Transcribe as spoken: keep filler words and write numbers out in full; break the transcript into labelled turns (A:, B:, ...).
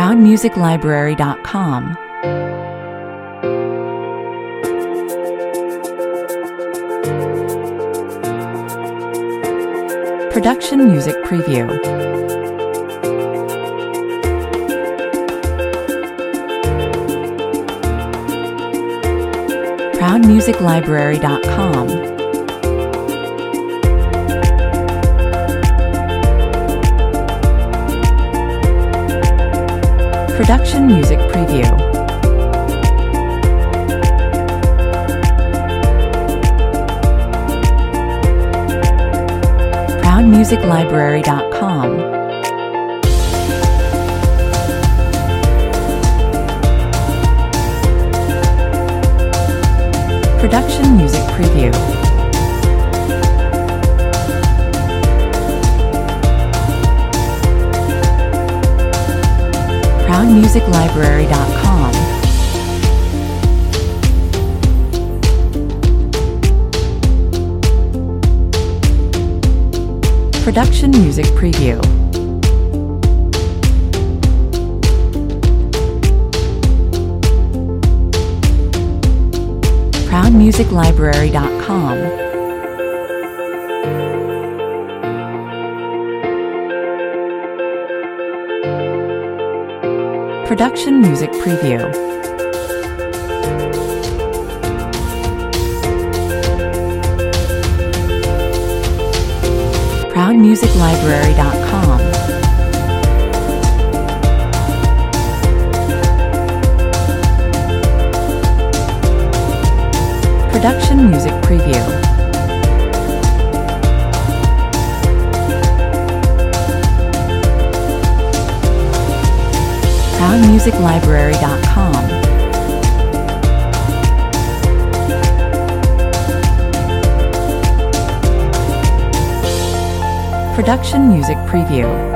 A: proud music library dot com. Production Music Preview. proud music library dot com. Production Music Preview. proud music library dot com. Production Music Preview. proud music library dot com. Production Music Preview. proud music library dot com. Production Music Preview. proud music library dot com. Production Music Preview. proud music library dot com. Production Music Preview.